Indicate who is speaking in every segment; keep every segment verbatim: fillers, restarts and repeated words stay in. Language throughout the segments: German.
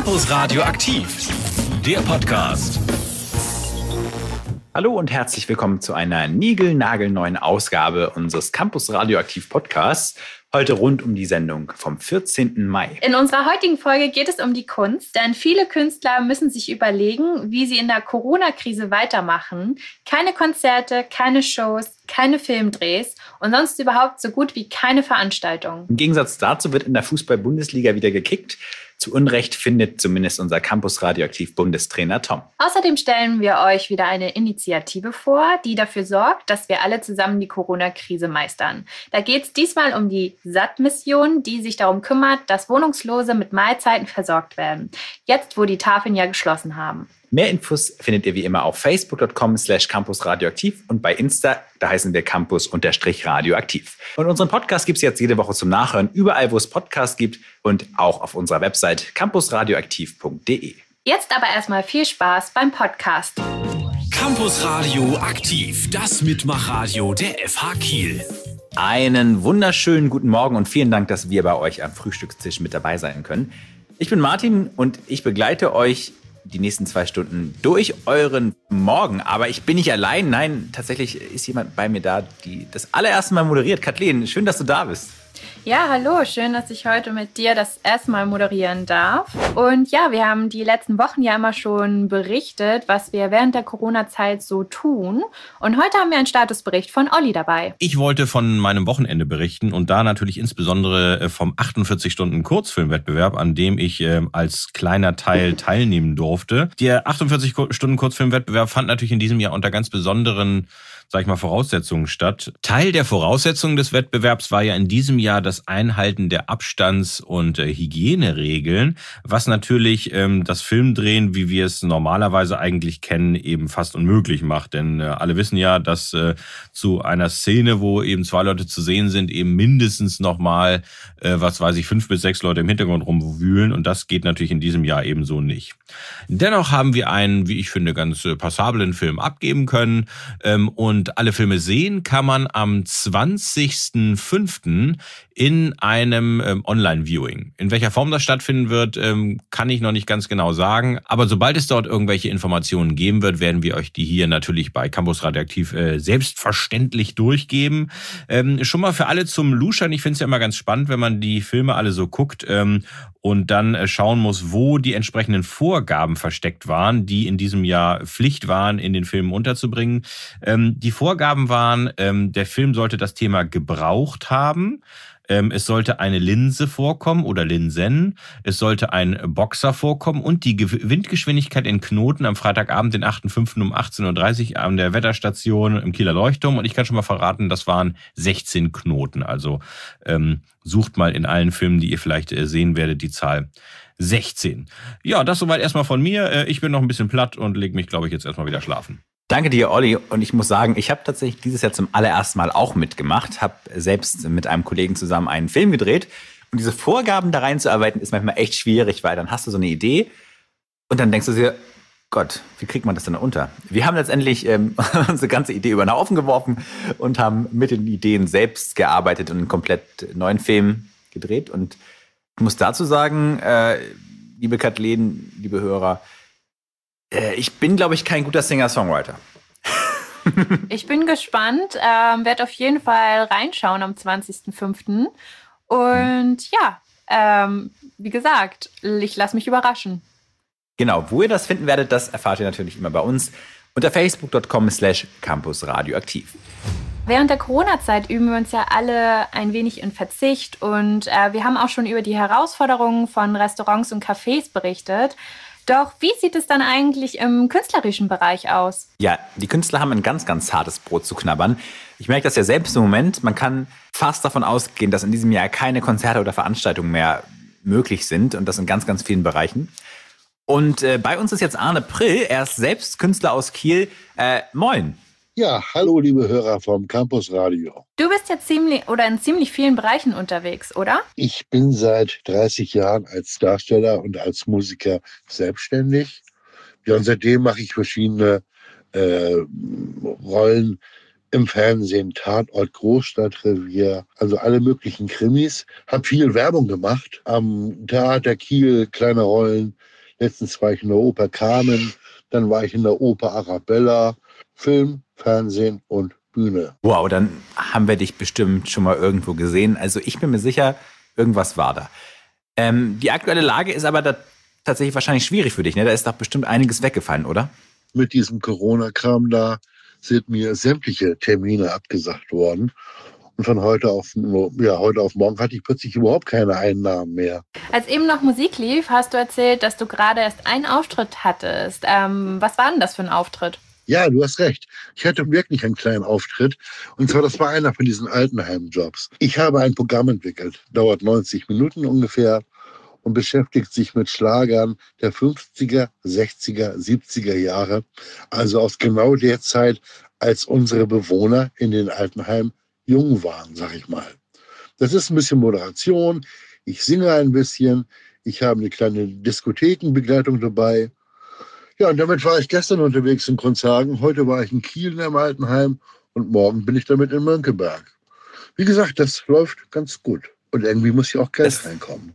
Speaker 1: Campus Radio aktiv, der Podcast.
Speaker 2: Hallo und herzlich willkommen zu einer niegelnagelneuen Ausgabe unseres Campus Radioaktiv Podcasts. Heute rund um die Sendung vom vierzehnten Mai.
Speaker 3: In unserer heutigen Folge geht es um die Kunst, denn viele Künstler müssen sich überlegen, wie sie in der Corona-Krise weitermachen. Keine Konzerte, keine Shows, keine Filmdrehs und sonst überhaupt so gut wie keine Veranstaltungen.
Speaker 2: Im Gegensatz dazu wird in der Fußball-Bundesliga wieder gekickt. Zu Unrecht findet zumindest unser Campus Radioaktiv Bundestrainer Tom.
Speaker 3: Außerdem stellen wir euch wieder eine Initiative vor, die dafür sorgt, dass wir alle zusammen die Corona-Krise meistern. Da geht es diesmal um die S A T-Mission, die sich darum kümmert, dass Wohnungslose mit Mahlzeiten versorgt werden. Jetzt, wo die Tafeln ja geschlossen haben.
Speaker 2: Mehr Infos findet ihr wie immer auf facebook.com slash campusradioaktiv und bei Insta, da heißen wir campus-radioaktiv. Und unseren Podcast gibt es jetzt jede Woche zum Nachhören, überall wo es Podcasts gibt und auch auf unserer Website campusradioaktiv punkt de.
Speaker 3: Jetzt aber erstmal viel Spaß beim Podcast.
Speaker 1: Campus Radio aktiv, das Mitmachradio der F H Kiel.
Speaker 2: Einen wunderschönen guten Morgen und vielen Dank, dass wir bei euch am Frühstückstisch mit dabei sein können. Ich bin Martin und ich begleite euch die nächsten zwei Stunden durch euren Morgen. Aber ich bin nicht allein. Nein, tatsächlich ist jemand bei mir da, die das allererste Mal moderiert. Kathleen, schön, dass du da bist.
Speaker 3: Ja, hallo, schön, dass ich heute mit dir das erste Mal moderieren darf. Und ja, wir haben die letzten Wochen ja immer schon berichtet, was wir während der Corona-Zeit so tun. Und heute haben wir einen Statusbericht von Olli dabei.
Speaker 4: Ich wollte von meinem Wochenende berichten und da natürlich insbesondere vom achtundvierzig Stunden Kurzfilmwettbewerb, an dem ich als kleiner Teil teilnehmen durfte. Der achtundvierzig Stunden Kurzfilmwettbewerb fand natürlich in diesem Jahr unter ganz besonderen, sag ich mal, Voraussetzungen statt. Teil der Voraussetzungen des Wettbewerbs war ja in diesem Jahr das Einhalten der Abstands- und äh, Hygieneregeln, was natürlich ähm, das Filmdrehen, wie wir es normalerweise eigentlich kennen, eben fast unmöglich macht. Denn äh, alle wissen ja, dass äh, zu einer Szene, wo eben zwei Leute zu sehen sind, eben mindestens nochmal, äh, was weiß ich, fünf bis sechs Leute im Hintergrund rumwühlen. Und das geht natürlich in diesem Jahr ebenso nicht. Dennoch haben wir einen, wie ich finde, ganz äh, passablen Film abgeben können. Ähm, und alle Filme sehen kann man am zwanzigsten fünften in einem ähm, Online-Viewing. In welcher Form das stattfinden wird, ähm, kann ich noch nicht ganz genau sagen. Aber sobald es dort irgendwelche Informationen geben wird, werden wir euch die hier natürlich bei Campus Radioaktiv äh, selbstverständlich durchgeben. Ähm, schon mal für alle zum Luschern. Ich finde es ja immer ganz spannend, wenn man die Filme alle so guckt ähm, und dann äh, schauen muss, wo die entsprechenden Vorgaben versteckt waren, die in diesem Jahr Pflicht waren, in den Filmen unterzubringen. Ähm, die Vorgaben waren, ähm, der Film sollte das Thema gebraucht haben. Es sollte eine Linse vorkommen oder Linsen. Es sollte ein Boxer vorkommen und die Windgeschwindigkeit in Knoten am Freitagabend, den achten fünften um achtzehn Uhr dreißig an der Wetterstation im Kieler Leuchtturm. Und ich kann schon mal verraten, das waren sechzehn Knoten. Also ähm, sucht mal in allen Filmen, die ihr vielleicht äh, sehen werdet, die Zahl sechzehn. Ja, das soweit erstmal von mir. Ich bin noch ein bisschen platt und lege mich, glaube ich, jetzt erstmal wieder schlafen.
Speaker 2: Danke dir, Olli. Und ich muss sagen, ich habe tatsächlich dieses Jahr zum allerersten Mal auch mitgemacht, habe selbst mit einem Kollegen zusammen einen Film gedreht. Und diese Vorgaben da reinzuarbeiten, ist manchmal echt schwierig, weil dann hast du so eine Idee und dann denkst du dir, Gott, wie kriegt man das denn unter? Wir haben letztendlich ähm, unsere ganze Idee über den Haufen geworfen und haben mit den Ideen selbst gearbeitet und einen komplett neuen Film gedreht. Und ich muss dazu sagen, äh, liebe Kathleen, liebe Hörer, ich bin, glaube ich, kein guter Singer-Songwriter.
Speaker 3: Ich bin gespannt, ähm, werde auf jeden Fall reinschauen am zwanzigsten fünften Und ja, ähm, wie gesagt, ich lasse mich überraschen.
Speaker 2: Genau, wo ihr das finden werdet, das erfahrt ihr natürlich immer bei uns unter facebook.com slash campusradioaktiv.
Speaker 3: Während der Corona-Zeit üben wir uns ja alle ein wenig in Verzicht und äh, wir haben auch schon über die Herausforderungen von Restaurants und Cafés berichtet. Doch wie sieht es dann eigentlich im künstlerischen Bereich aus?
Speaker 2: Ja, die Künstler haben ein ganz, ganz hartes Brot zu knabbern. Ich merke das ja selbst im Moment. Man kann fast davon ausgehen, dass in diesem Jahr keine Konzerte oder Veranstaltungen mehr möglich sind. Und das in ganz, ganz vielen Bereichen. Und äh, bei uns ist jetzt Arne Prill. Er ist selbst Künstler aus Kiel. Äh, moin.
Speaker 5: Ja, hallo liebe Hörer vom Campus Radio.
Speaker 3: Du bist ja ziemlich oder in ziemlich vielen Bereichen unterwegs, oder?
Speaker 5: Ich bin seit dreißig Jahren als Darsteller und als Musiker selbstständig. Ja, und seitdem mache ich verschiedene äh, Rollen im Fernsehen, Tatort, Großstadtrevier, also alle möglichen Krimis. Hab viel Werbung gemacht am Theater Kiel, kleine Rollen Letztens war ich in der Oper Carmen, dann war ich in der Oper Arabella. Film, Fernsehen und Bühne.
Speaker 2: Wow, dann haben wir dich bestimmt schon mal irgendwo gesehen. Also ich bin mir sicher, irgendwas war da. Ähm, die aktuelle Lage ist aber da tatsächlich wahrscheinlich schwierig für dich, ne? Da ist doch bestimmt einiges weggefallen, oder?
Speaker 5: Mit diesem Corona-Kram da sind mir sämtliche Termine abgesagt worden. Und von heute auf, ja, heute auf morgen hatte ich plötzlich überhaupt keine Einnahmen mehr.
Speaker 3: Als eben noch Musik lief, hast du erzählt, dass du gerade erst einen Auftritt hattest. Ähm, was war denn das für ein Auftritt?
Speaker 5: Ja, du hast recht. Ich hatte wirklich einen kleinen Auftritt. Und zwar, das war einer von diesen Altenheim-Jobs. Ich habe ein Programm entwickelt. Dauert neunzig Minuten ungefähr und beschäftigt sich mit Schlagern der fünfziger, sechziger, siebziger Jahre. Also aus genau der Zeit, als unsere Bewohner in den Altenheimen jung waren, sag ich mal. Das ist ein bisschen Moderation. Ich singe ein bisschen. Ich habe eine kleine Diskothekenbegleitung dabei. Ja, und damit war ich gestern unterwegs in Grundshagen. Heute war ich in Kiel im Altenheim und morgen bin ich damit in Mönckeberg. Wie gesagt, das läuft ganz gut. Und irgendwie muss ja auch Geld das, reinkommen.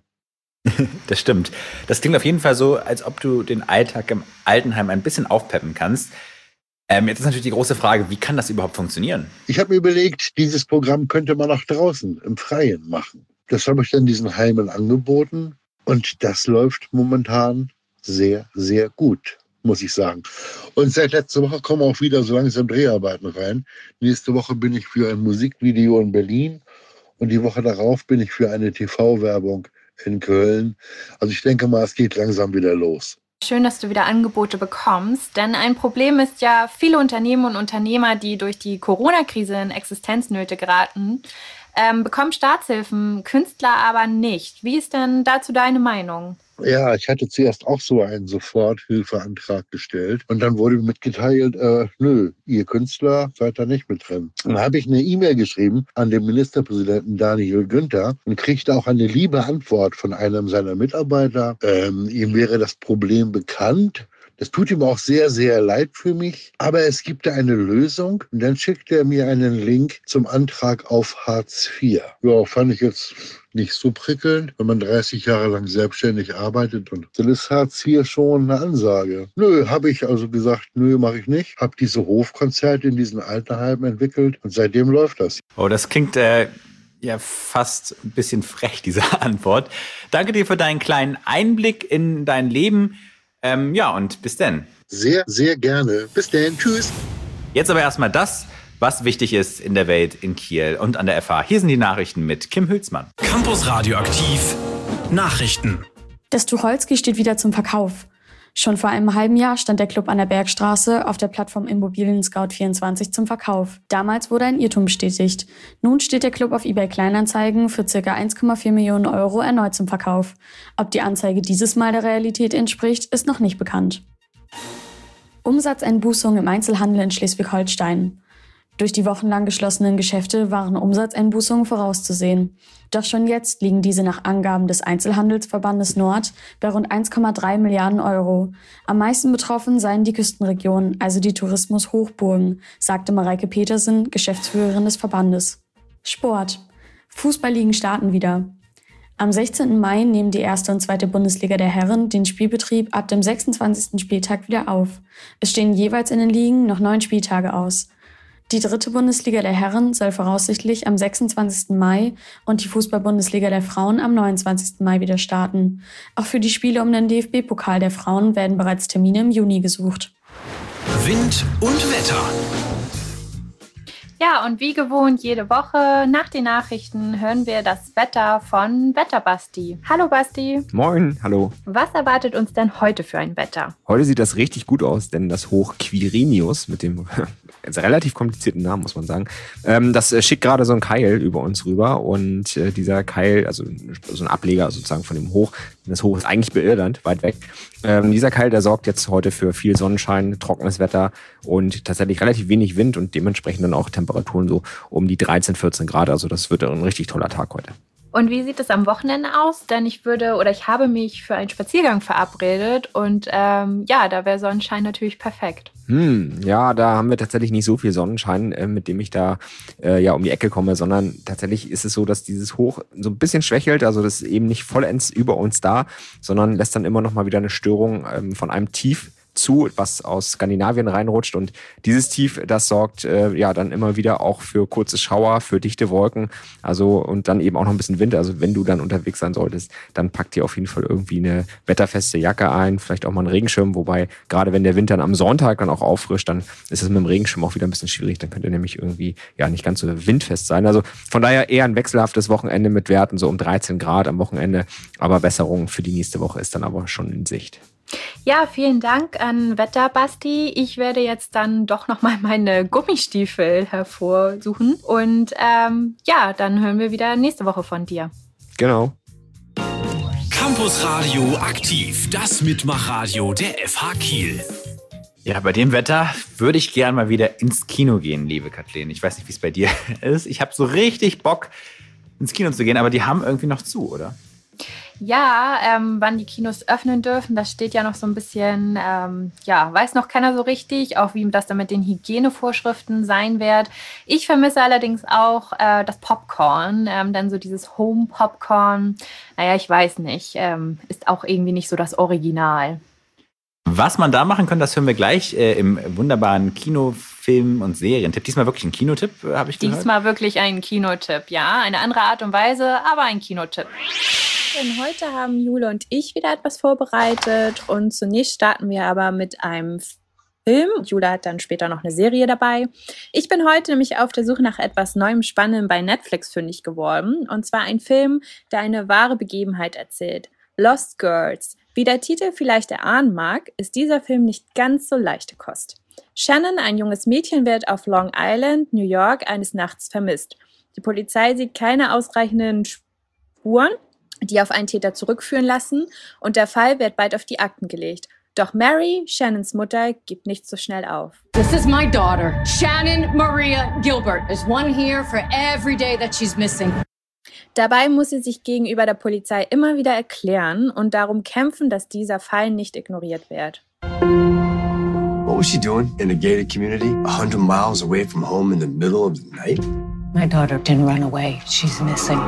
Speaker 2: Das stimmt. Das klingt auf jeden Fall so, als ob du den Alltag im Altenheim ein bisschen aufpeppen kannst. Ähm, jetzt ist natürlich die große Frage, wie kann das überhaupt funktionieren?
Speaker 5: Ich habe mir überlegt, dieses Programm könnte man auch draußen im Freien machen. Das habe ich dann diesen Heimen angeboten und das läuft momentan sehr, sehr gut, muss ich sagen. Und seit letzter Woche kommen auch wieder so langsam Dreharbeiten rein. Nächste Woche bin ich für ein Musikvideo in Berlin und die Woche darauf bin ich für eine T V-Werbung in Köln. Also ich denke mal, es geht langsam wieder los.
Speaker 3: Schön, dass du wieder Angebote bekommst, denn ein Problem ist ja, viele Unternehmen und Unternehmer, die durch die Corona-Krise in Existenznöte geraten, ähm, bekommen Staatshilfen, Künstler aber nicht. Wie ist denn dazu deine Meinung?
Speaker 5: Ja, ich hatte zuerst auch so einen Soforthilfeantrag gestellt und dann wurde mitgeteilt, äh, nö, ihr Künstler seid da nicht mit drin. Dann habe ich eine E-Mail geschrieben an den Ministerpräsidenten Daniel Günther und kriegte auch eine liebe Antwort von einem seiner Mitarbeiter. Ähm, ihm wäre das Problem bekannt. Das tut ihm auch sehr, sehr leid für mich. Aber es gibt da eine Lösung. Und dann schickt er mir einen Link zum Antrag auf Hartz vier. Ja, fand ich jetzt nicht so prickelnd, wenn man dreißig Jahre lang selbstständig arbeitet. Und dann ist Hartz vier schon eine Ansage. Nö, habe ich also gesagt, nö, mache ich nicht. Habe diese Hofkonzerte in diesen Altenheimen entwickelt. Und seitdem läuft das.
Speaker 2: Oh, das klingt äh, ja fast ein bisschen frech, diese Antwort. Danke dir für deinen kleinen Einblick in dein Leben. Ähm, ja, und bis denn.
Speaker 5: Sehr, sehr gerne. Bis denn. Tschüss.
Speaker 2: Jetzt aber erstmal das, was wichtig ist in der Welt in Kiel und an der F H. Hier sind die Nachrichten mit Kim Hülsmann.
Speaker 1: Campus Radioaktiv Nachrichten.
Speaker 6: Das Tucholsky steht wieder zum Verkauf. Schon vor einem halben Jahr stand der Club an der Bergstraße auf der Plattform Immobilien Scout vierundzwanzig zum Verkauf. Damals wurde ein Irrtum bestätigt. Nun steht der Club auf eBay Kleinanzeigen für ca. eins Komma vier Millionen Euro erneut zum Verkauf. Ob die Anzeige dieses Mal der Realität entspricht, ist noch nicht bekannt. Umsatzeinbußung im Einzelhandel in Schleswig-Holstein. Durch die wochenlang geschlossenen Geschäfte waren Umsatzeinbußungen vorauszusehen. Doch schon jetzt liegen diese nach Angaben des Einzelhandelsverbandes Nord bei rund eins Komma drei Milliarden Euro. Am meisten betroffen seien die Küstenregionen, also die Tourismushochburgen, sagte Mareike Petersen, Geschäftsführerin des Verbandes. Sport. Fußballligen starten wieder. Am sechzehnten Mai nehmen die erste und zweite Bundesliga der Herren den Spielbetrieb ab dem sechsundzwanzigsten Spieltag wieder auf. Es stehen jeweils in den Ligen noch neun Spieltage aus. Die dritte Bundesliga der Herren soll voraussichtlich am sechsundzwanzigsten Mai und die Fußball-Bundesliga der Frauen am neunundzwanzigsten Mai wieder starten. Auch für die Spiele um den D F B-Pokal der Frauen werden bereits Termine im Juni gesucht.
Speaker 1: Wind und Wetter.
Speaker 3: Ja, und wie gewohnt jede Woche nach den Nachrichten hören wir das Wetter von Wetterbasti. Hallo Basti.
Speaker 7: Moin, hallo.
Speaker 3: Was erwartet uns denn heute für ein Wetter?
Speaker 7: Heute sieht das richtig gut aus, denn das Hoch Quirinius mit dem relativ komplizierten Namen, muss man sagen, ähm, das schickt gerade so einen Keil über uns rüber und äh, dieser Keil, also so ein Ableger sozusagen von dem Hoch, das Hoch ist eigentlich bei Irland, weit weg. Ähm, dieser Keil, der sorgt jetzt heute für viel Sonnenschein, trockenes Wetter und tatsächlich relativ wenig Wind und dementsprechend dann auch Temperaturen so um die dreizehn, vierzehn Grad. Also das wird ein richtig toller Tag heute.
Speaker 3: Und wie sieht es am Wochenende aus? Denn ich würde oder ich habe mich für einen Spaziergang verabredet und ähm, ja, da wäre Sonnenschein natürlich perfekt.
Speaker 7: Hm, ja, da haben wir tatsächlich nicht so viel Sonnenschein, äh, mit dem ich da äh, ja um die Ecke komme, sondern tatsächlich ist es so, dass dieses Hoch so ein bisschen schwächelt, also das ist eben nicht vollends über uns da, sondern lässt dann immer noch mal wieder eine Störung ähm, von einem Tief zu, was aus Skandinavien reinrutscht, und dieses Tief, das sorgt äh, ja dann immer wieder auch für kurze Schauer, für dichte Wolken, also und dann eben auch noch ein bisschen Wind, also wenn du dann unterwegs sein solltest, dann pack dir auf jeden Fall irgendwie eine wetterfeste Jacke ein, vielleicht auch mal einen Regenschirm, wobei gerade wenn der Wind dann am Sonntag dann auch auffrischt, dann ist es mit dem Regenschirm auch wieder ein bisschen schwierig, dann könnte nämlich irgendwie ja nicht ganz so windfest sein, also von daher eher ein wechselhaftes Wochenende mit Werten so um dreizehn Grad am Wochenende, aber Besserung für die nächste Woche ist dann aber schon in Sicht.
Speaker 3: Ja, vielen Dank an Wetterbasti. Ich werde jetzt dann doch nochmal meine Gummistiefel hervorsuchen. Und ähm, ja, dann hören wir wieder nächste Woche von dir.
Speaker 7: Genau.
Speaker 1: Campus Radio aktiv, das Mitmachradio der F H Kiel.
Speaker 2: Ja, bei dem Wetter würde ich gern mal wieder ins Kino gehen, liebe Kathleen. Ich weiß nicht, wie es bei dir ist. Ich habe so richtig Bock, ins Kino zu gehen, aber die haben irgendwie noch zu, oder?
Speaker 3: Ja, ähm, wann die Kinos öffnen dürfen, das steht ja noch so ein bisschen, ähm, ja, weiß noch keiner so richtig, auch wie das dann mit den Hygienevorschriften sein wird. Ich vermisse allerdings auch äh, das Popcorn, ähm, denn so dieses Home-Popcorn, naja, ich weiß nicht, ähm, ist auch irgendwie nicht so das Original.
Speaker 2: Was man da machen kann, das hören wir gleich äh, im wunderbaren Kinofilm- und Serientipp. Diesmal wirklich ein Kinotipp, äh, habe ich gehört.
Speaker 3: Diesmal wirklich ein Kinotipp, ja. Eine andere Art und Weise, aber ein Kinotipp. Denn heute haben Jule und ich wieder etwas vorbereitet. Und zunächst starten wir aber mit einem Film. Jule hat dann später noch eine Serie dabei. Ich bin heute nämlich auf der Suche nach etwas Neuem, Spannendem bei Netflix fündig geworden. Und zwar ein Film, der eine wahre Begebenheit erzählt. Lost Girls. Wie der Titel vielleicht erahnen mag, ist dieser Film nicht ganz so leichte Kost. Shannon, ein junges Mädchen, wird auf Long Island, New York, eines Nachts vermisst. Die Polizei sieht keine ausreichenden Spuren, die auf einen Täter zurückführen lassen, und der Fall wird bald auf die Akten gelegt. Doch Mary, Shannons Mutter, gibt nicht so schnell auf.
Speaker 8: This is my daughter, Shannon Maria Gilbert. There's one here for every day that she's missing.
Speaker 3: Dabei muss sie sich gegenüber der Polizei immer wieder erklären und darum kämpfen, dass dieser Fall nicht ignoriert wird.
Speaker 9: What was she doing in a gated community, a hundred miles away from home in the middle of the night?
Speaker 8: My daughter didn't run away. She's missing.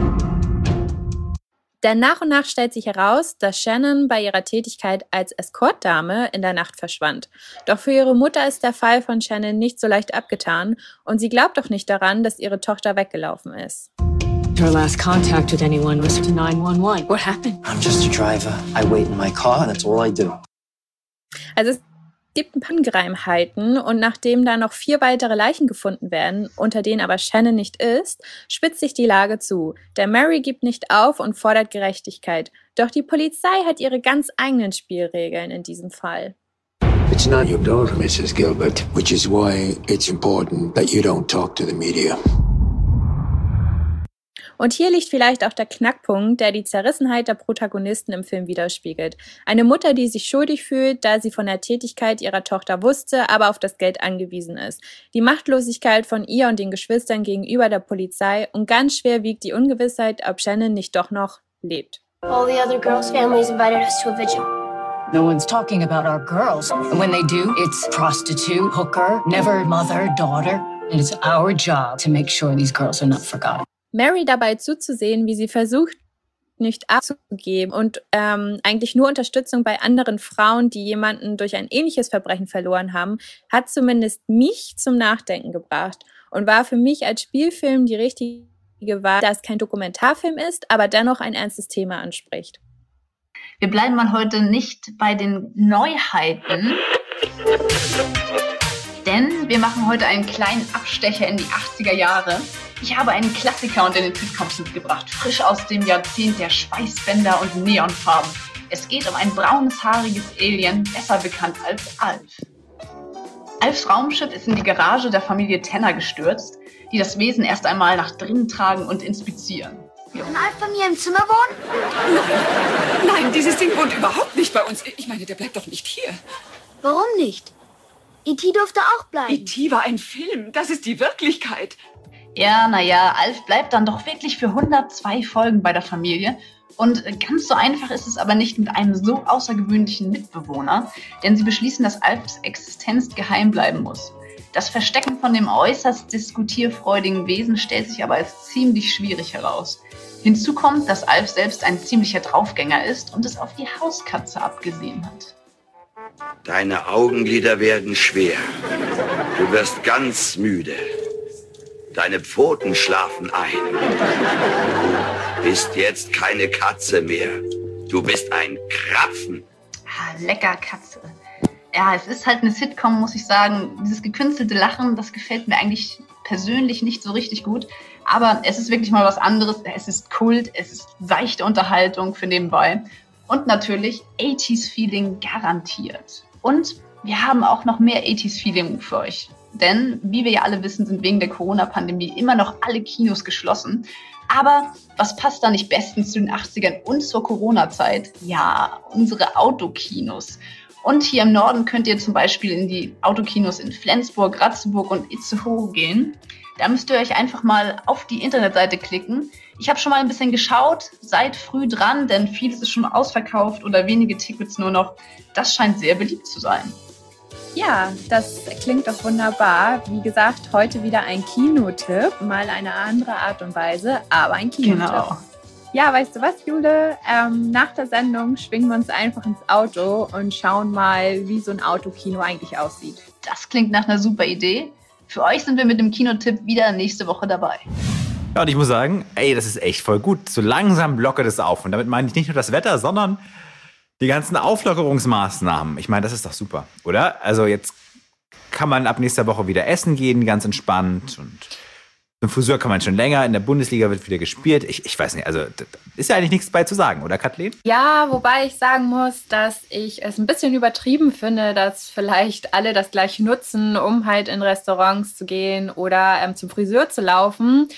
Speaker 3: Denn nach und nach stellt sich heraus, dass Shannon bei ihrer Tätigkeit als Escortdame in der Nacht verschwand. Doch für ihre Mutter ist der Fall von Shannon nicht so leicht abgetan und sie glaubt auch nicht daran, dass ihre Tochter weggelaufen ist.
Speaker 8: Her last contact with anyone was to nine one one. What happened?
Speaker 10: I'm just a driver. I wait in my car, that's all I do.
Speaker 3: Also es gibt ein paar Ungereimheiten und nachdem da noch vier weitere Leichen gefunden werden, unter denen aber Shannon nicht ist, spitzt sich die Lage zu. Der Mary gibt nicht auf und fordert Gerechtigkeit. Doch die Polizei hat ihre ganz eigenen Spielregeln in diesem Fall.
Speaker 9: It's not your daughter, Missus Gilbert, which is why it's important that you don't talk to the media.
Speaker 3: Und hier liegt vielleicht auch der Knackpunkt, der die Zerrissenheit der Protagonisten im Film widerspiegelt. Eine Mutter, die sich schuldig fühlt, da sie von der Tätigkeit ihrer Tochter wusste, aber auf das Geld angewiesen ist. Die Machtlosigkeit von ihr und den Geschwistern gegenüber der Polizei und ganz schwer wiegt die Ungewissheit, ob Shannon nicht doch noch lebt.
Speaker 11: All the other girls' families invited us to a vigil.
Speaker 8: No one's talking about our girls. And when they do, it's prostitute, hooker, never mother, daughter. And it's our job to make sure these girls are not forgotten.
Speaker 3: Mary dabei zuzusehen, wie sie versucht, nicht abzugeben und ähm, eigentlich nur Unterstützung bei anderen Frauen, die jemanden durch ein ähnliches Verbrechen verloren haben, hat zumindest mich zum Nachdenken gebracht und war für mich als Spielfilm die richtige Wahl, da es kein Dokumentarfilm ist, aber dennoch ein ernstes Thema anspricht.
Speaker 12: Wir bleiben mal heute nicht bei den Neuheiten, denn wir machen heute einen kleinen Abstecher in die achtziger Jahre. Ich habe einen Klassiker unter den Tischkopf mitgebracht, frisch aus dem Jahrzehnt der Schweißbänder und Neonfarben. Es geht um ein braunes, haariges Alien, besser bekannt als Alf. Alfs Raumschiff ist in die Garage der Familie Tanner gestürzt, die das Wesen erst einmal nach drinnen tragen und inspizieren.
Speaker 11: Kann Alf bei mir im Zimmer wohnen?
Speaker 13: Nein, nein, dieses Ding wohnt überhaupt nicht bei uns. Ich meine, der bleibt doch nicht hier.
Speaker 11: Warum nicht? E T durfte auch bleiben.
Speaker 13: E T war ein Film, das ist die Wirklichkeit.
Speaker 12: Ja, naja, Alf bleibt dann doch wirklich für hundertzwei Folgen bei der Familie. Und ganz so einfach ist es aber nicht mit einem so außergewöhnlichen Mitbewohner, denn sie beschließen, dass Alfs Existenz geheim bleiben muss. Das Verstecken von dem äußerst diskutierfreudigen Wesen stellt sich aber als ziemlich schwierig heraus. Hinzu kommt, dass Alf selbst ein ziemlicher Draufgänger ist und es auf die Hauskatze abgesehen hat.
Speaker 14: Deine Augenlider werden schwer. Du wirst ganz müde. Deine Pfoten schlafen ein. Du bist jetzt keine Katze mehr. Du bist ein Krapfen.
Speaker 12: Ah, lecker Katze. Ja, es ist halt eine Sitcom, muss ich sagen. Dieses gekünstelte Lachen, das gefällt mir eigentlich persönlich nicht so richtig gut. Aber es ist wirklich mal was anderes. Es ist Kult, es ist seichte Unterhaltung für nebenbei. Und natürlich achtziger-Feeling garantiert. Und wir haben auch noch mehr achtziger-Feeling für euch. Denn, wie wir ja alle wissen, sind wegen der Corona-Pandemie immer noch alle Kinos geschlossen. Aber was passt da nicht bestens zu den achtzigern und zur Corona-Zeit? Ja, unsere Autokinos. Und hier im Norden könnt ihr zum Beispiel in die Autokinos in Flensburg, Ratzeburg und Itzehoe gehen. Da müsst ihr euch einfach mal auf die Internetseite klicken. Ich habe schon mal ein bisschen geschaut, seid früh dran, denn vieles ist schon ausverkauft oder wenige Tickets nur noch. Das scheint sehr beliebt zu sein.
Speaker 3: Ja, das klingt doch wunderbar. Wie gesagt, heute wieder ein Kinotipp, mal eine andere Art und Weise, aber ein Kinotipp.
Speaker 12: Genau.
Speaker 3: Ja, weißt du was, Jule? Ähm, nach der Sendung schwingen wir uns einfach ins Auto und schauen mal, wie so ein Autokino eigentlich aussieht.
Speaker 12: Das klingt nach einer super Idee. Für euch sind wir mit dem Kinotipp wieder nächste Woche dabei.
Speaker 2: Ja, und ich muss sagen, ey, das ist echt voll gut. So langsam lockert es auf. Und damit meine ich nicht nur das Wetter, sondern die ganzen Auflockerungsmaßnahmen. Ich meine, das ist doch super, oder? Also jetzt kann man ab nächster Woche wieder essen gehen, ganz entspannt. Und zum Friseur kann man schon länger. In der Bundesliga wird wieder gespielt. Ich, ich weiß nicht, also da ist ja eigentlich nichts bei zu sagen, oder Kathleen?
Speaker 3: Ja, wobei ich sagen muss, dass ich es ein bisschen übertrieben finde, dass vielleicht alle das gleich nutzen, um halt in Restaurants zu gehen oder ähm, zum Friseur zu laufen.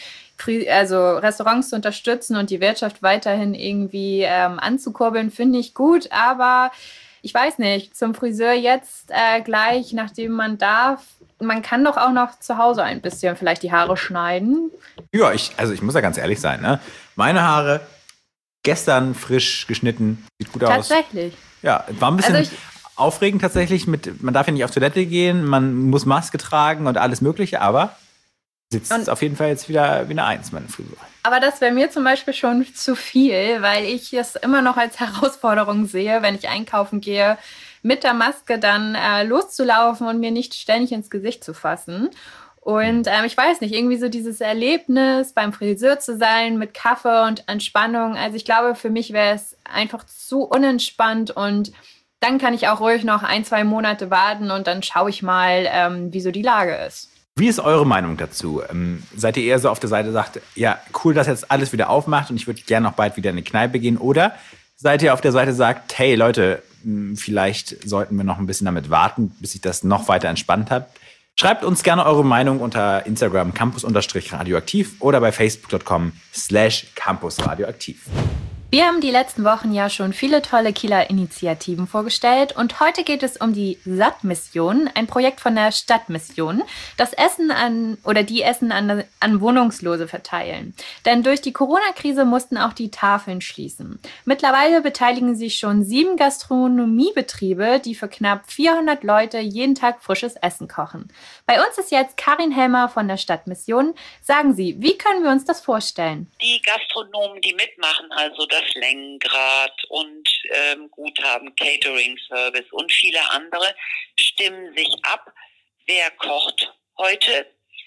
Speaker 3: Also Restaurants zu unterstützen und die Wirtschaft weiterhin irgendwie ähm, anzukurbeln, finde ich gut. Aber ich weiß nicht, zum Friseur jetzt äh, gleich, nachdem man darf, man kann doch auch noch zu Hause ein bisschen vielleicht die Haare schneiden.
Speaker 2: Ja, ich, also ich muss ja ganz ehrlich sein, ne? Meine Haare gestern frisch geschnitten, sieht gut aus.
Speaker 3: Tatsächlich.
Speaker 2: Ja, war ein bisschen
Speaker 3: Also ich,
Speaker 2: aufregend tatsächlich. Mit, man darf ja nicht auf Toilette gehen, man muss Maske tragen und alles Mögliche, aber sitzt
Speaker 3: Und-
Speaker 2: auf jeden Fall jetzt wieder wie eine Eins, meine Frisur.
Speaker 3: aber das wäre mir zum Beispiel schon zu viel, weil ich es immer noch als Herausforderung sehe, wenn ich einkaufen gehe, mit der Maske dann äh, loszulaufen und mir nicht ständig ins Gesicht zu fassen. Und ähm, ich weiß nicht, irgendwie so dieses Erlebnis, beim Friseur zu sein mit Kaffee und Entspannung. Also ich glaube, für mich wäre es einfach zu unentspannt und dann kann ich auch ruhig noch ein, zwei Monate warten und dann schaue ich mal, ähm, wie so die Lage ist.
Speaker 2: Wie ist eure Meinung dazu? Ähm, seid ihr eher so auf der Seite, sagt, ja, cool, dass jetzt alles wieder aufmacht und ich würde gerne noch bald wieder in eine Kneipe gehen? Oder seid ihr auf der Seite, sagt, hey Leute, mh, vielleicht sollten wir noch ein bisschen damit warten, bis sich das noch weiter entspannt hat? Schreibt uns gerne eure Meinung unter Instagram campus-radioaktiv oder bei facebook punkt com slash campusradioaktiv.
Speaker 3: Wir haben die letzten Wochen ja schon viele tolle Kieler Initiativen vorgestellt und heute geht es um die Satt-Mission, ein Projekt von der Stadtmission, das Essen an oder die Essen an, an Wohnungslose verteilen. Denn durch die Corona-Krise mussten auch die Tafeln schließen. Mittlerweile beteiligen sich schon sieben Gastronomiebetriebe, die für knapp vierhundert Leute jeden Tag frisches Essen kochen. Bei uns ist jetzt Karin Helmer von der Stadtmission. Sagen Sie, wie können wir uns das vorstellen?
Speaker 15: Die Gastronomen, die mitmachen, also das Längengrad und ähm, Guthaben, Catering-Service und viele andere, stimmen sich ab, wer kocht heute.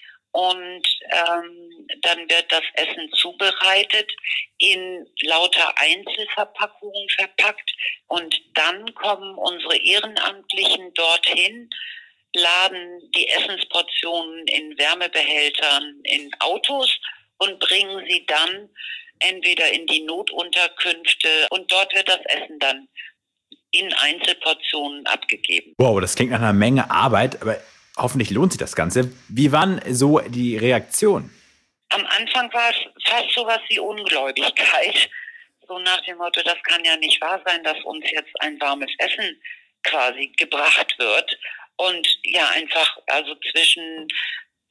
Speaker 15: Und ähm, dann wird das Essen zubereitet, in lauter Einzelverpackungen verpackt. Und dann kommen unsere Ehrenamtlichen dorthin, laden die Essensportionen in Wärmebehältern in Autos und bringen sie dann entweder in die Notunterkünfte und dort wird das Essen dann in Einzelportionen abgegeben.
Speaker 2: Wow, das klingt nach einer Menge Arbeit, aber hoffentlich lohnt sich das Ganze. Wie waren so die Reaktionen?
Speaker 15: Am Anfang war es fast sowas wie Ungläubigkeit. So nach dem Motto, das kann ja nicht wahr sein, dass uns jetzt ein warmes Essen quasi gebracht wird. Und ja, einfach also zwischen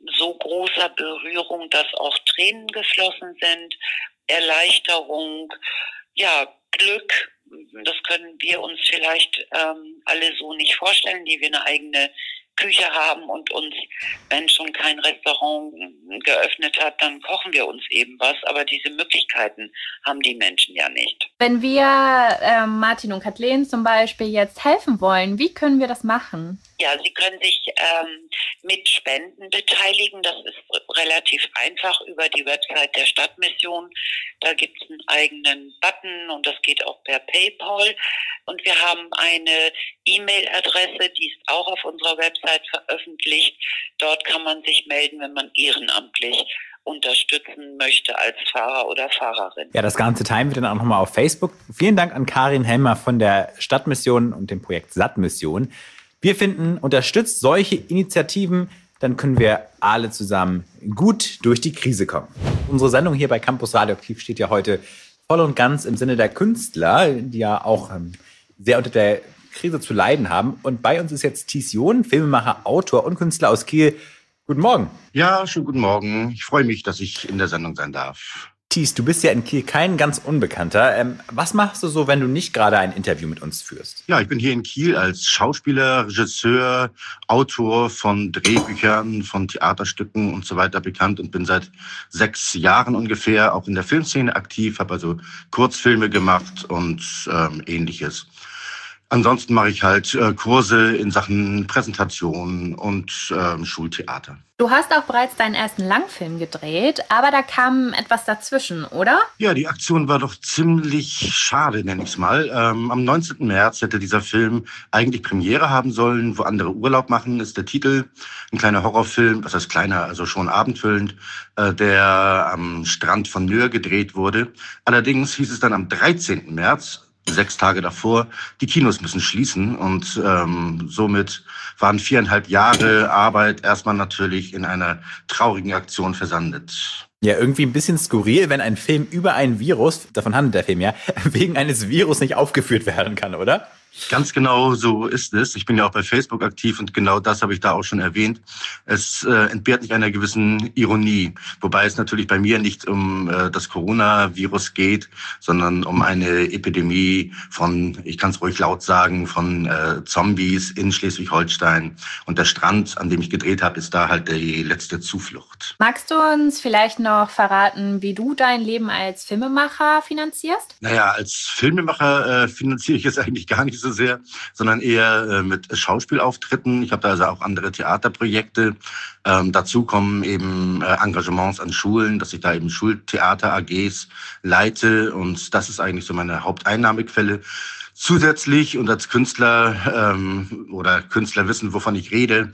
Speaker 15: so großer Berührung, dass auch Tränen geflossen sind, Erleichterung, ja, Glück. Das können wir uns vielleicht ähm, alle so nicht vorstellen, die wir eine eigene Küche haben und uns, wenn schon kein Restaurant geöffnet hat, dann kochen wir uns eben was. Aber diese Möglichkeiten haben die Menschen ja nicht.
Speaker 3: Wenn wir äh, Martin und Kathleen zum Beispiel jetzt helfen wollen, wie können wir das machen?
Speaker 15: Ja, sie können sich ähm, mit Spenden beteiligen. Das ist relativ einfach über die Website der Stadtmission. Da gibt es einen eigenen Button und das geht auch per PayPal. Und wir haben eine E-Mail-Adresse, die ist auch auf unserer Website veröffentlicht. Dort kann man sich melden, wenn man ehrenamtlich unterstützen möchte als Fahrer oder Fahrerin.
Speaker 2: Ja, das Ganze teilen wir dann auch nochmal auf Facebook. Vielen Dank an Karin Helmer von der Stadtmission und dem Projekt Sattmission. Wir finden, unterstützt solche Initiativen, dann können wir alle zusammen gut durch die Krise kommen. Unsere Sendung hier bei Campus Radioaktiv steht ja heute voll und ganz im Sinne der Künstler, die ja auch ähm, sehr unter der Krise zu leiden haben. Und bei uns ist jetzt Thies John, Filmemacher, Autor und Künstler aus Kiel. Guten Morgen.
Speaker 16: Ja, schönen guten Morgen. Ich freue mich, dass ich in der Sendung sein darf.
Speaker 2: Thies, du bist ja in Kiel kein ganz Unbekannter. Ähm, was machst du so, wenn du nicht gerade ein Interview mit uns führst?
Speaker 16: Ja, ich bin hier in Kiel als Schauspieler, Regisseur, Autor von Drehbüchern, von Theaterstücken und so weiter bekannt und bin seit sechs Jahren ungefähr auch in der Filmszene aktiv, habe also Kurzfilme gemacht und ähm, Ähnliches. Ansonsten mache ich halt äh, Kurse in Sachen Präsentation und ähm, Schultheater.
Speaker 3: Du hast auch bereits deinen ersten Langfilm gedreht, aber da kam etwas dazwischen, oder?
Speaker 16: Ja, die Aktion war doch ziemlich schade, nenne ich es mal. Ähm, am neunzehnten März hätte dieser Film eigentlich Premiere haben sollen, wo andere Urlaub machen, ist der Titel. Ein kleiner Horrorfilm, was heißt kleiner, also schon abendfüllend, äh, der am Strand von Nöhr gedreht wurde. Allerdings hieß es dann am dreizehnten März, sechs Tage davor, die Kinos müssen schließen und ähm, somit waren viereinhalb Jahre Arbeit erstmal natürlich in einer traurigen Aktion versandet.
Speaker 2: Ja, irgendwie ein bisschen skurril, wenn ein Film über ein Virus, davon handelt der Film ja, wegen eines Virus nicht aufgeführt werden kann, oder?
Speaker 16: Ganz genau so ist es. Ich bin ja auch bei Facebook aktiv und genau das habe ich da auch schon erwähnt. Es äh, entbehrt nicht einer gewissen Ironie, wobei es natürlich bei mir nicht um äh, das Coronavirus geht, sondern um eine Epidemie von, ich kann es ruhig laut sagen, von äh, Zombies in Schleswig-Holstein. Und der Strand, an dem ich gedreht habe, ist da halt die letzte Zuflucht.
Speaker 3: Magst du uns vielleicht noch verraten, wie du dein Leben als Filmemacher finanzierst?
Speaker 16: Naja, als Filmemacher äh, finanziere ich es eigentlich gar nicht so sehr, sondern eher äh, mit Schauspielauftritten. Ich habe da also auch andere Theaterprojekte. Ähm, dazu kommen eben äh, Engagements an Schulen, dass ich da eben Schultheater-A Gs leite und das ist eigentlich so meine Haupteinnahmequelle. Zusätzlich und als Künstler ähm, oder Künstler wissen, wovon ich rede,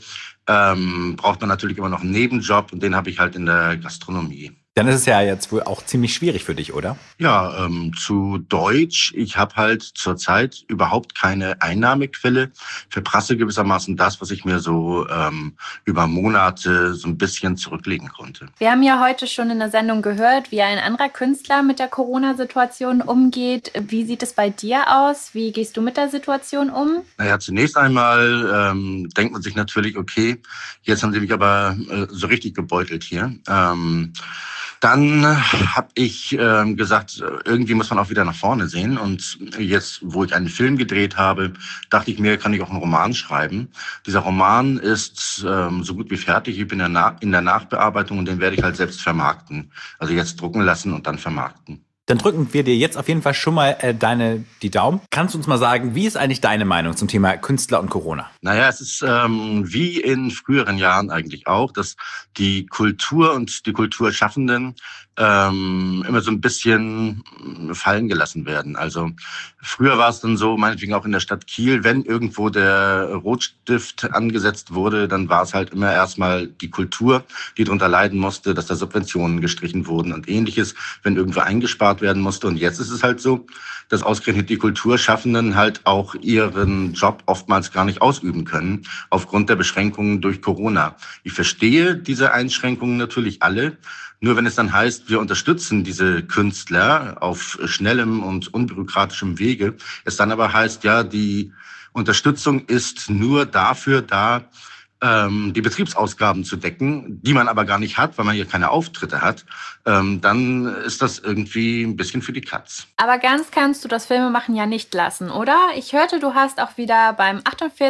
Speaker 16: ähm, braucht man natürlich immer noch einen Nebenjob und den habe ich halt in der Gastronomie.
Speaker 2: Dann ist es ja jetzt wohl auch ziemlich schwierig für dich, oder?
Speaker 16: Ja, ähm, zu Deutsch. Ich habe halt zurzeit überhaupt keine Einnahmequelle. Verprasse gewissermaßen das, was ich mir so ähm, über Monate so ein bisschen zurücklegen konnte.
Speaker 3: Wir haben ja heute schon in der Sendung gehört, wie ein anderer Künstler mit der Corona-Situation umgeht. Wie sieht es bei dir aus? Wie gehst du mit der Situation um?
Speaker 16: Naja, zunächst einmal ähm, denkt man sich natürlich, okay, jetzt haben sie mich aber äh, so richtig gebeutelt hier. Ähm, Dann habe ich äh, gesagt, irgendwie muss man auch wieder nach vorne sehen. Und jetzt, wo ich einen Film gedreht habe, dachte ich mir, kann ich auch einen Roman schreiben. Dieser Roman ist ähm, so gut wie fertig. Ich bin in der, in der Nachbearbeitung und den werde ich halt selbst vermarkten. Also jetzt drucken lassen und dann vermarkten.
Speaker 2: Dann drücken wir dir jetzt auf jeden Fall schon mal äh, deine die Daumen. Kannst du uns mal sagen, wie ist eigentlich deine Meinung zum Thema Künstler und Corona?
Speaker 16: Naja, es ist ähm, wie in früheren Jahren eigentlich auch, dass die Kultur und die Kulturschaffenden ähm, immer so ein bisschen fallen gelassen werden. Also früher war es dann so, meinetwegen auch in der Stadt Kiel, wenn irgendwo der Rotstift angesetzt wurde, dann war es halt immer erstmal die Kultur, die darunter leiden musste, dass da Subventionen gestrichen wurden und Ähnliches, wenn irgendwo eingespart werden musste. Und jetzt ist es halt so, dass ausgerechnet die Kulturschaffenden halt auch ihren Job oftmals gar nicht ausüben können, aufgrund der Beschränkungen durch Corona. Ich verstehe diese Einschränkungen natürlich alle. Nur wenn es dann heißt, wir unterstützen diese Künstler auf schnellem und unbürokratischem Wege, es dann aber heißt, ja, die Unterstützung ist nur dafür da, ähm, die Betriebsausgaben zu decken, die man aber gar nicht hat, weil man hier keine Auftritte hat, ähm, dann ist das irgendwie ein bisschen für die Katz.
Speaker 3: Aber ganz kannst du das Filmemachen ja nicht lassen, oder? Ich hörte, du hast auch wieder beim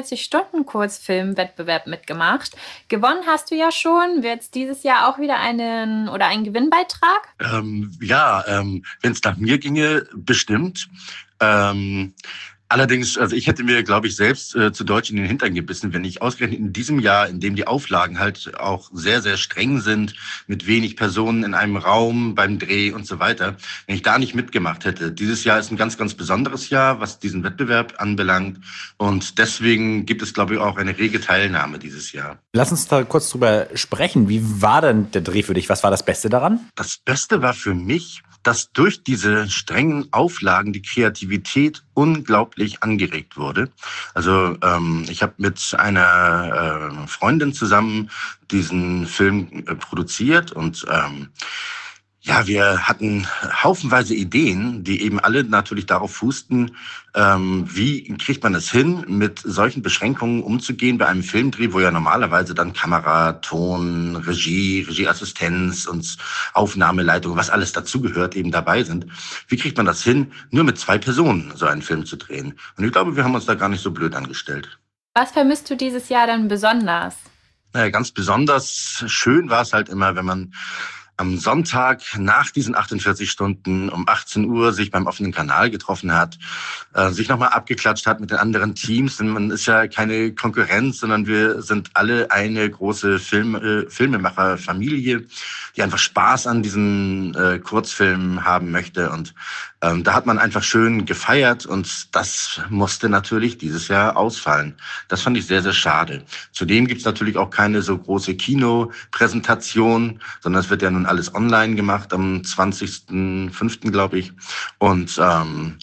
Speaker 3: achtundvierzig-Stunden-Kurzfilm-Wettbewerb mitgemacht. Gewonnen hast du ja schon. Wird es dieses Jahr auch wieder einen oder einen Gewinnbeitrag?
Speaker 16: Ähm, ja, ähm, wenn es nach mir ginge, bestimmt. Ähm, Allerdings, also ich hätte mir, glaube ich, selbst äh, zu Deutsch in den Hintern gebissen, wenn ich ausgerechnet in diesem Jahr, in dem die Auflagen halt auch sehr, sehr streng sind, mit wenig Personen in einem Raum beim Dreh und so weiter, wenn ich da nicht mitgemacht hätte. Dieses Jahr ist ein ganz, ganz besonderes Jahr, was diesen Wettbewerb anbelangt. Und deswegen gibt es, glaube ich, auch eine rege Teilnahme dieses Jahr.
Speaker 2: Lass uns da kurz drüber sprechen. Wie war denn der Dreh für dich? Was war das Beste daran?
Speaker 16: Das Beste war für mich, dass durch diese strengen Auflagen die Kreativität unglaublich angeregt wurde. Also ähm, ich habe mit einer äh, Freundin zusammen diesen Film äh, produziert und ähm, ja, wir hatten haufenweise Ideen, die eben alle natürlich darauf fußten, ähm, wie kriegt man es hin, mit solchen Beschränkungen umzugehen bei einem Filmdreh, wo ja normalerweise dann Kamera, Ton, Regie, Regieassistenz und Aufnahmeleitung, was alles dazugehört, eben dabei sind. Wie kriegt man das hin, nur mit zwei Personen so einen Film zu drehen? Und ich glaube, wir haben uns da gar nicht so blöd angestellt.
Speaker 3: Was vermisst du dieses Jahr dann besonders?
Speaker 16: Naja, ganz besonders schön war es halt immer, wenn man am Sonntag nach diesen achtundvierzig Stunden um achtzehn Uhr sich beim offenen Kanal getroffen hat, äh, sich nochmal abgeklatscht hat mit den anderen Teams. Denn man ist ja keine Konkurrenz, sondern wir sind alle eine große Film, äh, Filmemacherfamilie, die einfach Spaß an diesen äh, Kurzfilmen haben möchte. Und ähm, da hat man einfach schön gefeiert und das musste natürlich dieses Jahr ausfallen. Das fand ich sehr, sehr schade. Zudem gibt's natürlich auch keine so große Kinopräsentation, sondern es wird ja nun alles online gemacht am zwanzigsten fünften glaube ich. Und ähm,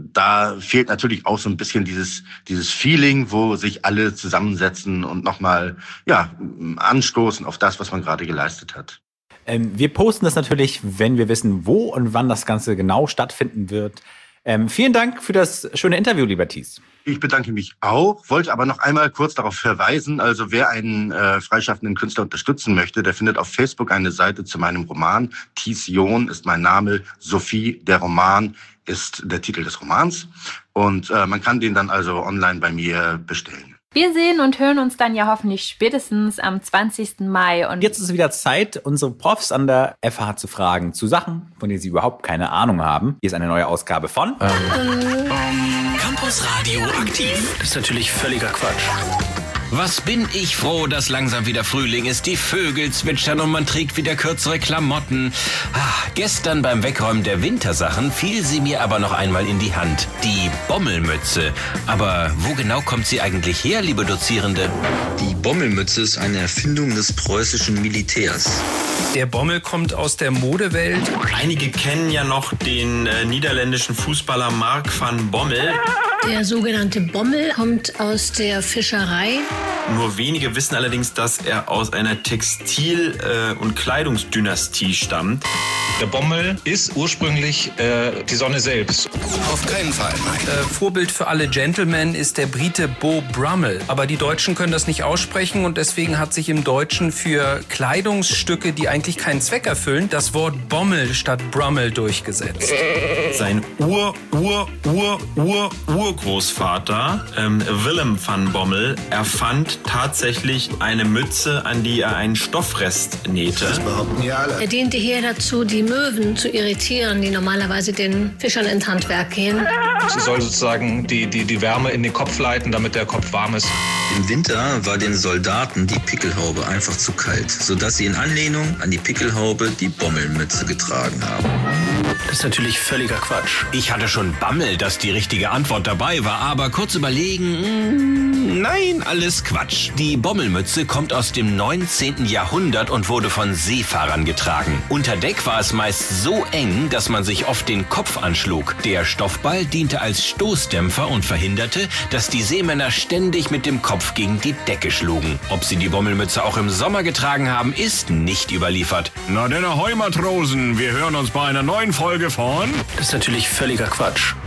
Speaker 16: da fehlt natürlich auch so ein bisschen dieses dieses Feeling, wo sich alle zusammensetzen und nochmal ja anstoßen auf das, was man gerade geleistet hat.
Speaker 2: Ähm, wir posten das natürlich, wenn wir wissen, wo und wann das Ganze genau stattfinden wird. Ähm, vielen Dank für das schöne Interview, lieber Thies.
Speaker 16: Ich bedanke mich auch, wollte aber noch einmal kurz darauf verweisen, also wer einen äh, freischaffenden Künstler unterstützen möchte, der findet auf Facebook eine Seite zu meinem Roman. Thies John ist mein Name, Sophie, der Roman ist der Titel des Romans und äh, man kann den dann also online bei mir bestellen.
Speaker 3: Wir sehen und hören uns dann ja hoffentlich spätestens am zwanzigsten Mai. Und
Speaker 2: jetzt ist es wieder Zeit, unsere Profs an der F H zu fragen zu Sachen, von denen sie überhaupt keine Ahnung haben. Hier ist eine neue Ausgabe von
Speaker 1: ähm. Campus Radio aktiv.
Speaker 17: Das ist natürlich völliger Quatsch.
Speaker 1: Was bin ich froh, dass langsam wieder Frühling ist. Die Vögel zwitschern und man trägt wieder kürzere Klamotten. Ah, gestern beim Wegräumen der Wintersachen fiel sie mir aber noch einmal in die Hand. Die Bommelmütze. Aber wo genau kommt sie eigentlich her, liebe Dozierende?
Speaker 18: Die Bommelmütze ist eine Erfindung des preußischen Militärs.
Speaker 17: Der Bommel kommt aus der Modewelt.
Speaker 19: Einige kennen ja noch den äh, niederländischen Fußballer Mark van Bommel.
Speaker 20: Der sogenannte Bommel kommt aus der Fischerei.
Speaker 19: Nur wenige wissen allerdings, dass er aus einer Textil- äh, und Kleidungsdynastie stammt.
Speaker 21: Der Bommel ist ursprünglich äh, die Sonne selbst.
Speaker 18: Auf keinen Fall, nein.
Speaker 17: Äh, Vorbild für alle Gentlemen ist der Brite Beau Brummel. Aber die Deutschen können das nicht aussprechen und deswegen hat sich im Deutschen für Kleidungsstücke, die eigentlich keinen Zweck erfüllen, das Wort Bommel statt Brummel durchgesetzt.
Speaker 19: Sein Ur, Ur, Ur, Ur, Urgroßvater, ähm, Willem van Bommel, erfand tatsächlich eine Mütze, an die er einen Stoffrest nähte.
Speaker 18: Das behaupten ja alle.
Speaker 20: Er diente hier dazu, die Möwen zu irritieren, die normalerweise den Fischern ins Handwerk gehen.
Speaker 21: Sie soll sozusagen die, die, die Wärme in den Kopf leiten, damit der Kopf warm ist.
Speaker 18: Im Winter war den Soldaten die Pickelhaube einfach zu kalt, sodass sie in Anlehnung an die Pickelhaube die Bommelmütze getragen haben.
Speaker 17: Das ist natürlich völliger Quatsch.
Speaker 1: Ich hatte schon Bammel, dass die richtige Antwort dabei war, aber kurz überlegen, mh, nein, alles Quatsch. Die Bommelmütze kommt aus dem neunzehnten Jahrhundert und wurde von Seefahrern getragen. Unter Deck war es meist so eng, dass man sich oft den Kopf anschlug. Der Stoffball diente als Stoßdämpfer und verhinderte, dass die Seemänner ständig mit dem Kopf gegen die Decke schlugen. Ob sie die Bommelmütze auch im Sommer getragen haben, ist nicht überliefert. Na denn, ahoi Matrosen, wir hören uns bei einer neuen Folge von...
Speaker 17: Das ist natürlich völliger Quatsch.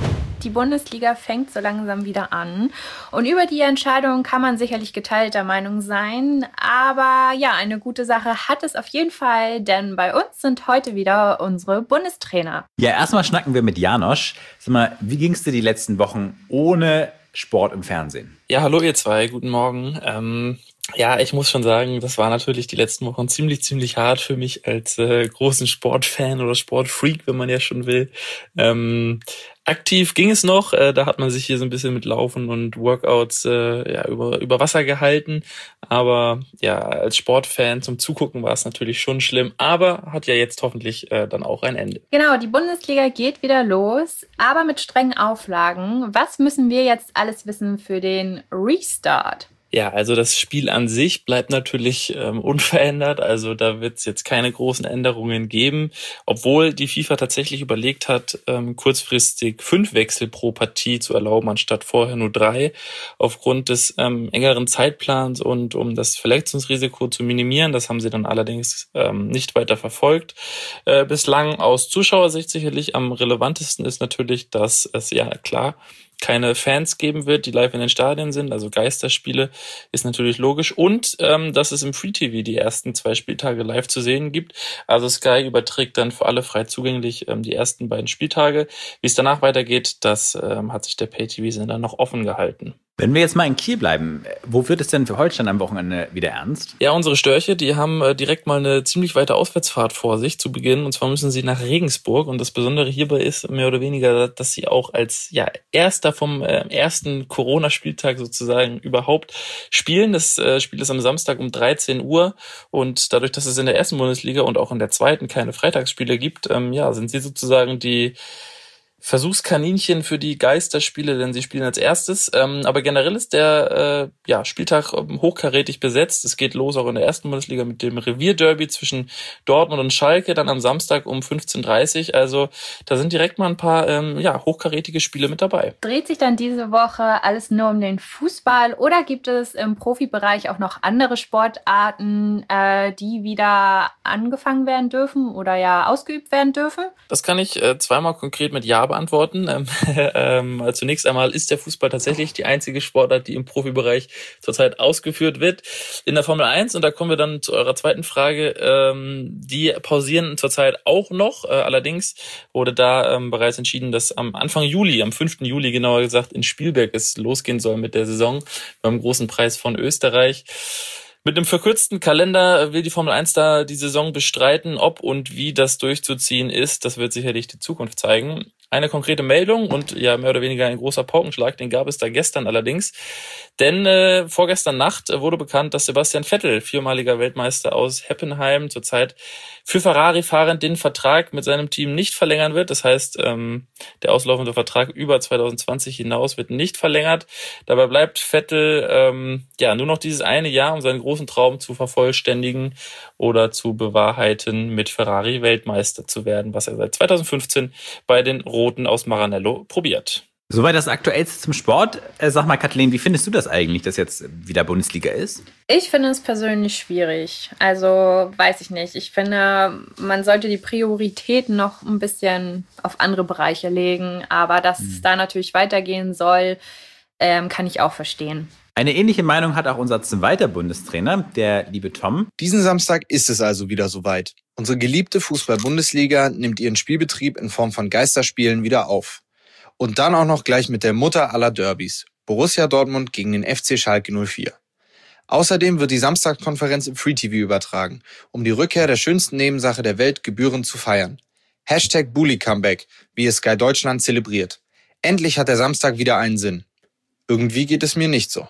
Speaker 3: die Bundesliga fängt so langsam wieder an. Und über die Entscheidung kann man sicherlich geteilter Meinung sein. Aber ja, eine gute Sache hat es auf jeden Fall, denn bei uns sind heute wieder unsere Bundestrainer.
Speaker 2: Ja, erstmal schnacken wir mit Janosch. Sag mal, wie ging es dir die letzten Wochen ohne Sport im Fernsehen?
Speaker 4: Ja, hallo ihr zwei, guten Morgen. Ähm, ja, ich muss schon sagen, das war natürlich die letzten Wochen ziemlich, ziemlich hart für mich als äh, großen Sportfan oder Sportfreak, wenn man ja schon will. Ähm, aktiv ging es noch, äh, da hat man sich hier so ein bisschen mit Laufen und Workouts äh, ja, über, über Wasser gehalten. Aber ja, als Sportfan zum Zugucken war es natürlich schon schlimm, aber hat ja jetzt hoffentlich äh, dann auch ein Ende.
Speaker 3: Genau, die Bundesliga geht wieder los, aber mit strengen Auflagen. Was müssen wir jetzt alles wissen für den Restart?
Speaker 4: Ja, also das Spiel an sich bleibt natürlich ähm, unverändert. Also da wird es jetzt keine großen Änderungen geben, obwohl die FIFA tatsächlich überlegt hat, ähm, kurzfristig fünf Wechsel pro Partie zu erlauben, anstatt vorher nur drei, aufgrund des ähm, engeren Zeitplans und um das Verletzungsrisiko zu minimieren. Das haben sie dann allerdings ähm, nicht weiter verfolgt. Äh, bislang aus Zuschauersicht sicherlich am relevantesten ist natürlich, dass es ja klar keine Fans geben wird, die live in den Stadien sind, also Geisterspiele, ist natürlich logisch. Und ähm, dass es im Free-T V die ersten zwei Spieltage live zu sehen gibt. Also Sky überträgt dann für alle frei zugänglich ähm, die ersten beiden Spieltage. Wie es danach weitergeht, das ähm, hat sich der Pay-T V-Sender noch offen gehalten.
Speaker 2: Wenn wir jetzt mal in Kiel bleiben, wo wird es denn für Holstein am Wochenende wieder ernst?
Speaker 4: Ja, unsere Störche, die haben äh, direkt mal eine ziemlich weite Auswärtsfahrt vor sich zu Beginn. Und zwar müssen sie nach Regensburg. Und das Besondere hierbei ist mehr oder weniger, dass sie auch als ja erster vom äh, ersten Corona-Spieltag sozusagen überhaupt spielen. Das äh, Spiel ist am Samstag um dreizehn Uhr. Und dadurch, dass es in der ersten Bundesliga und auch in der zweiten keine Freitagsspiele gibt, ähm, ja, sind sie sozusagen die Versuchskaninchen für die Geisterspiele, denn sie spielen als erstes. Ähm, aber generell ist der äh, ja, Spieltag ähm, hochkarätig besetzt. Es geht los auch in der ersten Bundesliga mit dem Revierderby zwischen Dortmund und Schalke, dann am Samstag um fünfzehn Uhr dreißig. Also da sind direkt mal ein paar ähm, ja, hochkarätige Spiele mit dabei.
Speaker 3: Dreht sich dann diese Woche alles nur um den Fußball oder gibt es im Profibereich auch noch andere Sportarten, äh, die wieder angefangen werden dürfen oder ja ausgeübt werden dürfen?
Speaker 4: Das kann ich äh, zweimal konkret mit Ja beantworten. Ähm, ähm, also zunächst einmal ist der Fußball tatsächlich die einzige Sportart, die im Profibereich zurzeit ausgeführt wird. In der Formel eins, und da kommen wir dann zu eurer zweiten Frage, ähm, die pausieren zurzeit auch noch. Äh, allerdings wurde da ähm, bereits entschieden, dass am Anfang Juli, am fünften Juli genauer gesagt, in Spielberg es losgehen soll mit der Saison beim großen Preis von Österreich. Mit einem verkürzten Kalender will die Formel eins da die Saison bestreiten. Ob und wie das durchzuziehen ist, das wird sicherlich die Zukunft zeigen. Eine konkrete Meldung und ja mehr oder weniger ein großer Paukenschlag, den gab es da gestern allerdings. Denn äh, vorgestern Nacht wurde bekannt, dass Sebastian Vettel, viermaliger Weltmeister aus Heppenheim, zurzeit für Ferrari fahrend den Vertrag mit seinem Team nicht verlängern wird. Das heißt, ähm, der auslaufende Vertrag über zwanzig zwanzig hinaus wird nicht verlängert. Dabei bleibt Vettel ähm, ja nur noch dieses eine Jahr, um seinen großen Traum zu vervollständigen oder zu bewahrheiten, mit Ferrari Weltmeister zu werden, was er seit zwanzig fünfzehn bei den Roten aus Maranello probiert.
Speaker 2: Soweit das Aktuellste zum Sport. Äh, sag mal, Kathleen, wie findest du das eigentlich, dass jetzt wieder Bundesliga ist?
Speaker 3: Ich finde es persönlich schwierig. Also, weiß ich nicht. Ich finde, man sollte die Prioritäten noch ein bisschen auf andere Bereiche legen. Aber dass hm. es da natürlich weitergehen soll, ähm, kann ich auch verstehen.
Speaker 2: Eine ähnliche Meinung hat auch unser zweiter Bundestrainer, der liebe Tom.
Speaker 22: Diesen Samstag ist es also wieder soweit. Unsere geliebte Fußball-Bundesliga nimmt ihren Spielbetrieb in Form von Geisterspielen wieder auf. Und dann auch noch gleich mit der Mutter aller Derbys, Borussia Dortmund gegen den F C Schalke null vier. Außerdem wird die Samstagskonferenz im Free-T V übertragen, um die Rückkehr der schönsten Nebensache der Welt gebührend zu feiern. Hashtag Bully Comeback, wie es Sky Deutschland zelebriert. Endlich hat der Samstag wieder einen Sinn. Irgendwie geht es mir nicht so.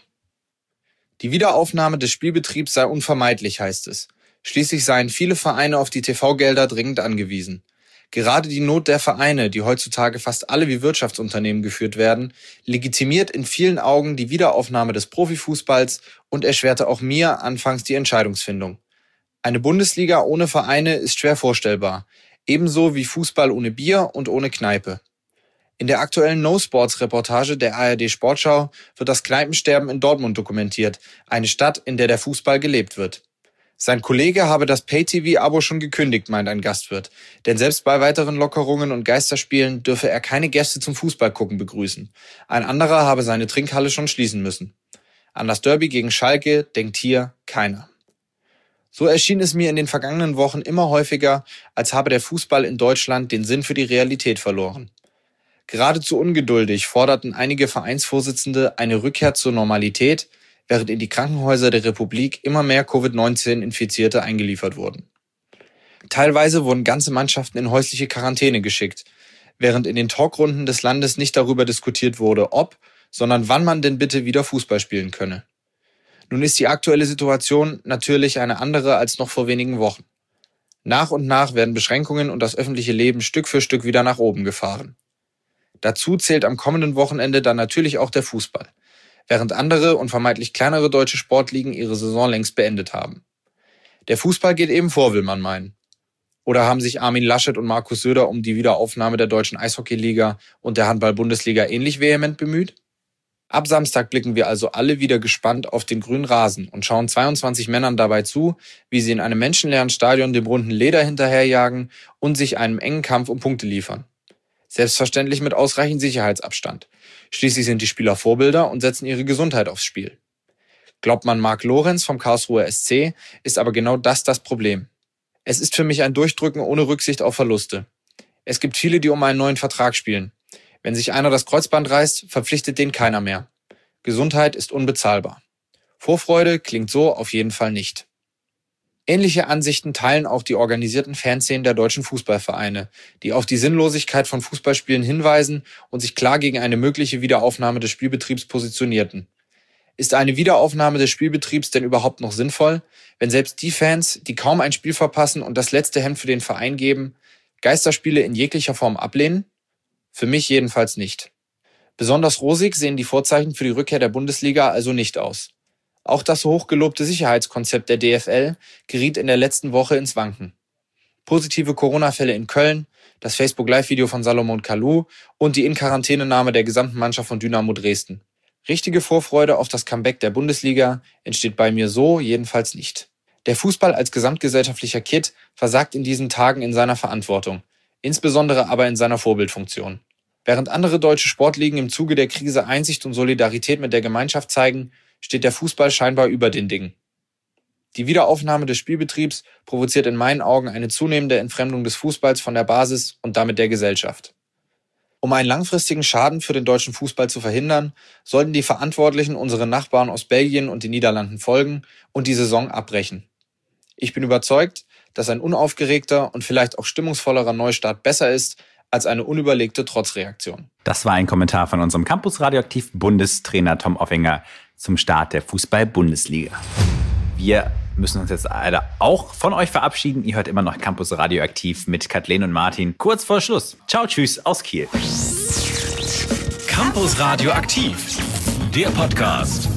Speaker 22: Die Wiederaufnahme des Spielbetriebs sei unvermeidlich, heißt es. Schließlich seien viele Vereine auf die T V-Gelder dringend angewiesen. Gerade die Not der Vereine, die heutzutage fast alle wie Wirtschaftsunternehmen geführt werden, legitimiert in vielen Augen die Wiederaufnahme des Profifußballs und erschwerte auch mir anfangs die Entscheidungsfindung. Eine Bundesliga ohne Vereine ist schwer vorstellbar, ebenso wie Fußball ohne Bier und ohne Kneipe. In der aktuellen No-Sports-Reportage der A R D Sportschau wird das Kneipensterben in Dortmund dokumentiert, eine Stadt, in der der Fußball gelebt wird. Sein Kollege habe das Pay-T V-Abo schon gekündigt, meint ein Gastwirt. Denn selbst bei weiteren Lockerungen und Geisterspielen dürfe er keine Gäste zum Fußballgucken begrüßen. Ein anderer habe seine Trinkhalle schon schließen müssen. An das Derby gegen Schalke denkt hier keiner. So erschien es mir in den vergangenen Wochen immer häufiger, als habe der Fußball in Deutschland den Sinn für die Realität verloren. Geradezu ungeduldig forderten einige Vereinsvorsitzende eine Rückkehr zur Normalität, während in die Krankenhäuser der Republik immer mehr Covid neunzehn Infizierte eingeliefert wurden. Teilweise wurden ganze Mannschaften in häusliche Quarantäne geschickt, während in den Talkrunden des Landes nicht darüber diskutiert wurde, ob, sondern wann man denn bitte wieder Fußball spielen könne. Nun ist die aktuelle Situation natürlich eine andere als noch vor wenigen Wochen. Nach und nach werden Beschränkungen und das öffentliche Leben Stück für Stück wieder nach oben gefahren. Dazu zählt am kommenden Wochenende dann natürlich auch der Fußball, während andere und vermeintlich kleinere deutsche Sportligen ihre Saison längst beendet haben. Der Fußball geht eben vor, will man meinen. Oder haben sich Armin Laschet und Markus Söder um die Wiederaufnahme der deutschen Eishockeyliga und der Handball-Bundesliga ähnlich vehement bemüht? Ab Samstag blicken wir also alle wieder gespannt auf den grünen Rasen und schauen zweiundzwanzig Männern dabei zu, wie sie in einem menschenleeren Stadion dem runden Leder hinterherjagen und sich einem engen Kampf um Punkte liefern. Selbstverständlich mit ausreichend Sicherheitsabstand. Schließlich sind die Spieler Vorbilder und setzen ihre Gesundheit aufs Spiel. Glaubt man Marc Lorenz vom Karlsruher S C, ist aber genau das das Problem. Es ist für mich ein Durchdrücken ohne Rücksicht auf Verluste. Es gibt viele, die um einen neuen Vertrag spielen. Wenn sich einer das Kreuzband reißt, verpflichtet den keiner mehr. Gesundheit ist unbezahlbar. Vorfreude klingt so auf jeden Fall nicht. Ähnliche Ansichten teilen auch die organisierten Fanszenen der deutschen Fußballvereine, die auf die Sinnlosigkeit von Fußballspielen hinweisen und sich klar gegen eine mögliche Wiederaufnahme des Spielbetriebs positionierten. Ist eine Wiederaufnahme des Spielbetriebs denn überhaupt noch sinnvoll, wenn selbst die Fans, die kaum ein Spiel verpassen und das letzte Hemd für den Verein geben, Geisterspiele in jeglicher Form ablehnen? Für mich jedenfalls nicht. Besonders rosig sehen die Vorzeichen für die Rückkehr der Bundesliga also nicht aus. Auch das hochgelobte Sicherheitskonzept der D F L geriet in der letzten Woche ins Wanken. Positive Corona-Fälle in Köln, das Facebook-Live-Video von Salomon Kalou und die In-Quarantänenahme der gesamten Mannschaft von Dynamo Dresden. Richtige Vorfreude auf das Comeback der Bundesliga entsteht bei mir so jedenfalls nicht. Der Fußball als gesamtgesellschaftlicher Kit versagt in diesen Tagen in seiner Verantwortung, insbesondere aber in seiner Vorbildfunktion. Während andere deutsche Sportligen im Zuge der Krise Einsicht und Solidarität mit der Gemeinschaft zeigen, steht der Fußball scheinbar über den Dingen. Die Wiederaufnahme des Spielbetriebs provoziert in meinen Augen eine zunehmende Entfremdung des Fußballs von der Basis und damit der Gesellschaft. Um einen langfristigen Schaden für den deutschen Fußball zu verhindern, sollten die Verantwortlichen unseren Nachbarn aus Belgien und den Niederlanden folgen und die Saison abbrechen. Ich bin überzeugt, dass ein unaufgeregter und vielleicht auch stimmungsvollerer Neustart besser ist als eine unüberlegte Trotzreaktion.
Speaker 2: Das war ein Kommentar von unserem Campus Radioaktiv Bundestrainer Tom Offinger zum Start der Fußball-Bundesliga. Wir müssen uns jetzt leider auch von euch verabschieden. Ihr hört immer noch Campus Radioaktiv mit Kathleen und Martin kurz vor Schluss. Ciao, tschüss aus Kiel.
Speaker 1: Campus Radioaktiv, der Podcast.